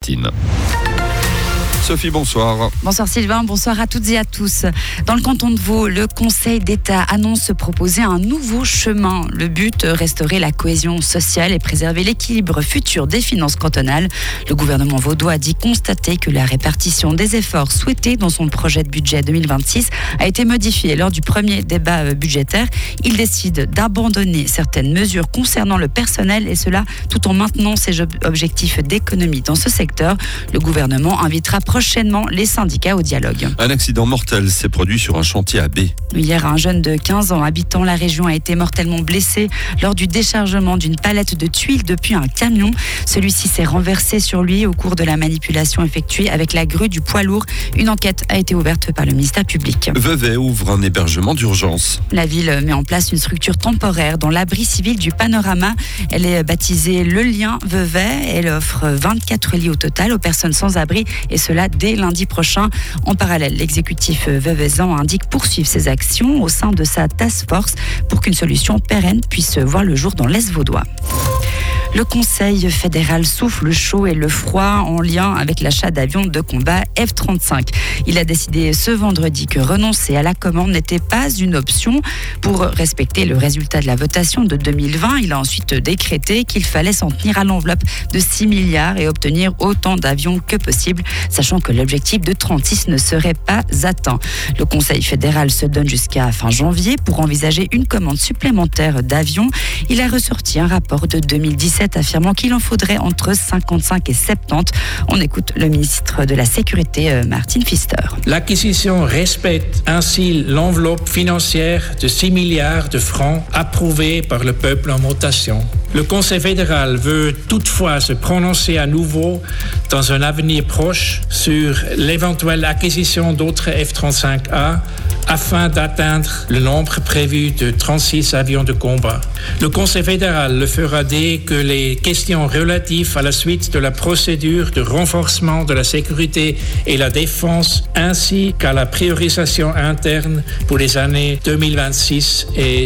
Martine. Sophie, bonsoir. Bonsoir Sylvain, bonsoir à toutes et à tous. Dans le canton de Vaud, le Conseil d'État annonce proposer un nouveau chemin. Le but, restaurer la cohésion sociale et préserver l'équilibre futur des finances cantonales. Le gouvernement vaudois a dit constater que la répartition des efforts souhaités dans son projet de budget 2026 a été modifiée lors du premier débat budgétaire. Il décide d'abandonner certaines mesures concernant le personnel et cela tout en maintenant ses objectifs d'économie dans ce secteur. Le gouvernement invitera prochainement les syndicats au dialogue. Un accident mortel s'est produit sur un chantier à B. Hier, un jeune de 15 ans habitant la région a été mortellement blessé lors du déchargement d'une palette de tuiles depuis un camion. Celui-ci s'est renversé sur lui au cours de la manipulation effectuée avec la grue du poids lourd. Une enquête a été ouverte par le ministère public. Vevey ouvre un hébergement d'urgence. La ville met en place une structure temporaire dans l'abri civil du Panorama. Elle est baptisée Le Lien Vevey. Elle offre 24 lits au total aux personnes sans abri et cela dès lundi prochain. En parallèle, l'exécutif veveysan indique poursuivre ses actions au sein de sa task force pour qu'une solution pérenne puisse voir le jour dans l'Est vaudois. Le Conseil fédéral souffle chaud et le froid en lien avec l'achat d'avions de combat F-35. Il a décidé ce vendredi que renoncer à la commande n'était pas une option. Pour respecter le résultat de la votation de 2020, il a ensuite décrété qu'il fallait s'en tenir à l'enveloppe de 6 milliards et obtenir autant d'avions que possible, sachant que l'objectif de 36 ne serait pas atteint. Le Conseil fédéral se donne jusqu'à fin janvier pour envisager une commande supplémentaire d'avions. Il a ressorti un rapport de 2017 affirmant qu'il en faudrait entre 55 et 70. On écoute le ministre de la Sécurité, Martin Pfister. L'acquisition respecte ainsi l'enveloppe financière de 6 milliards de francs approuvée par le peuple en votation. Le Conseil fédéral veut toutefois se prononcer à nouveau dans un avenir proche sur l'éventuelle acquisition d'autres F-35A afin d'atteindre le nombre prévu de 36 avions de combat. Le Conseil fédéral le fera dès que les questions relatives à la suite de la procédure de renforcement de la sécurité et la défense ainsi qu'à la priorisation interne pour les années 2026 et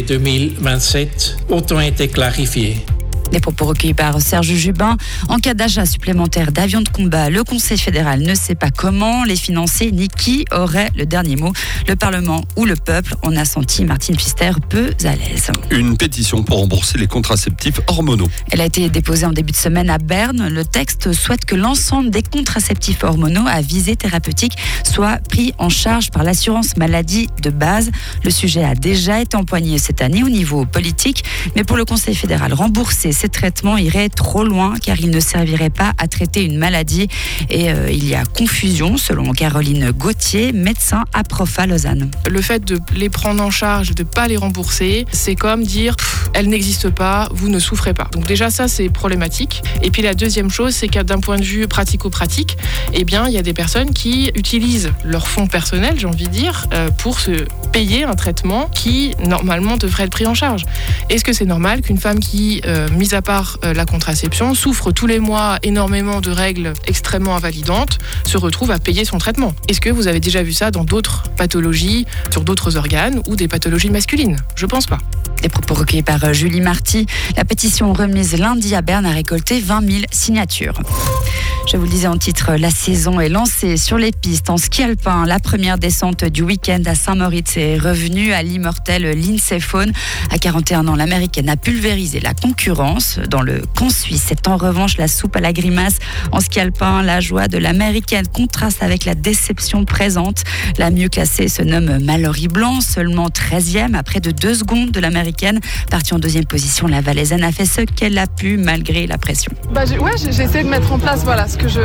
2027 ont été clarifiées. Les propos recueillis par Serge Jubin. En cas d'achat supplémentaire d'avions de combat, le Conseil fédéral ne sait pas comment les financer ni qui aurait le dernier mot. Le Parlement ou le peuple en a senti Martin Pfister peu à l'aise. Une pétition pour rembourser les contraceptifs hormonaux. Elle a été déposée en début de semaine à Berne. Le texte souhaite que l'ensemble des contraceptifs hormonaux à visée thérapeutique soient pris en charge par l'assurance maladie de base. Le sujet a déjà été empoigné cette année au niveau politique, mais pour le Conseil fédéral, rembourser ces traitements irait trop loin car ils ne serviraient pas à traiter une maladie et il y a confusion selon Caroline Gauthier, médecin à Profa Lausanne. Le fait de les prendre en charge, de ne pas les rembourser, c'est comme dire elles n'existent pas, vous ne souffrez pas. Donc déjà ça c'est problématique. Et puis la deuxième chose c'est que d'un point de vue pratico-pratique, eh bien il y a des personnes qui utilisent leur fonds personnel, j'ai envie de dire, pour se payer un traitement qui normalement devrait être pris en charge. Est-ce que c'est normal qu'une femme qui mis à part la contraception, souffre tous les mois énormément de règles extrêmement invalidantes, se retrouve à payer son traitement? Est-ce que vous avez déjà vu ça dans d'autres pathologies, sur d'autres organes ou des pathologies masculines? Je pense pas. Des propos recueillis par Julie Marty. La pétition remise lundi à Berne a récolté 20 000 signatures. Je vous le disais en titre, la saison est lancée sur les pistes en ski alpin. La première descente du week-end à Saint-Moritz est revenue à l'immortelle Lindsey Vonn. À 41 ans, l'américaine a pulvérisé la concurrence. Dans le camp suisse, c'est en revanche la soupe à la grimace. En ski alpin, la joie de l'américaine contraste avec la déception présente. La mieux classée se nomme Mallory Blanc, seulement 13e après de 2 secondes de l'américaine. Partie en 2e position, la Valaisanne a fait ce qu'elle a pu malgré la pression. J'ai essayé de mettre en place ce que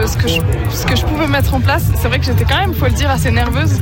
je pouvais mettre en place. C'est vrai que j'étais quand même, faut le dire, assez nerveuse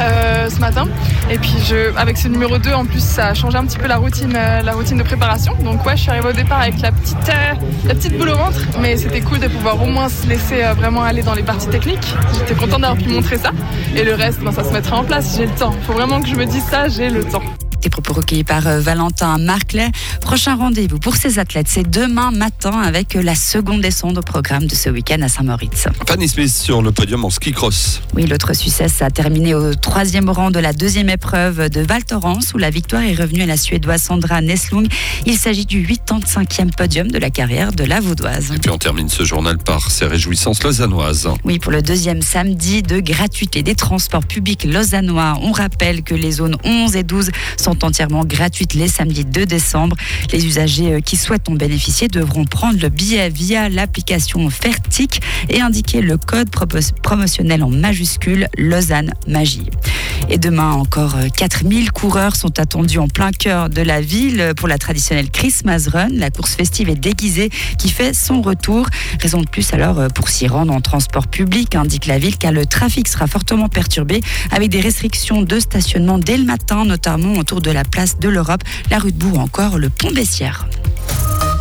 ce matin. Et puis avec ce numéro 2 en plus, ça a changé un petit peu la routine de préparation. Donc je suis arrivée au départ avec la petite boule au ventre, mais c'était cool de pouvoir au moins se laisser vraiment aller dans les parties techniques. J'étais contente d'avoir pu montrer ça. Et le reste, ça se mettra en place. J'ai le temps. Faut vraiment que je me dise ça, j'ai le temps. Des propos recueillis par Valentin Marclay. Prochain rendez-vous pour ces athlètes, c'est demain matin avec la seconde descente au programme de ce week-end à Saint-Moritz. Fanny Smith sur le podium en ski cross. Oui, l'autre Suissesse a terminé au 3e rang de la 2e épreuve de Val Thorens où la victoire est revenue à la Suédoise Sandra Neslung. Il s'agit du 85e podium de la carrière de la Vaudoise. Et puis on termine ce journal par ces réjouissances lausannoises. Oui, pour le deuxième samedi de gratuité des transports publics lausannois. On rappelle que les zones 11 et 12 sont entièrement gratuites les samedis 2 décembre. Les usagers qui souhaitent en bénéficier devront prendre le billet via l'application Fertic et indiquer le code promotionnel en majuscule Lausanne Magie. Et demain, encore 4000 coureurs sont attendus en plein cœur de la ville pour la traditionnelle Christmas Run. La course festive et déguisée qui fait son retour. Raison de plus alors pour s'y rendre en transport public, indique la ville, car le trafic sera fortement perturbé avec des restrictions de stationnement dès le matin, notamment autour de la place de l'Europe, la rue de Bourg ou encore le pont Bessières.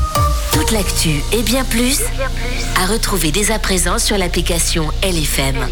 Toute l'actu et bien plus à retrouver dès à présent sur l'application LFM.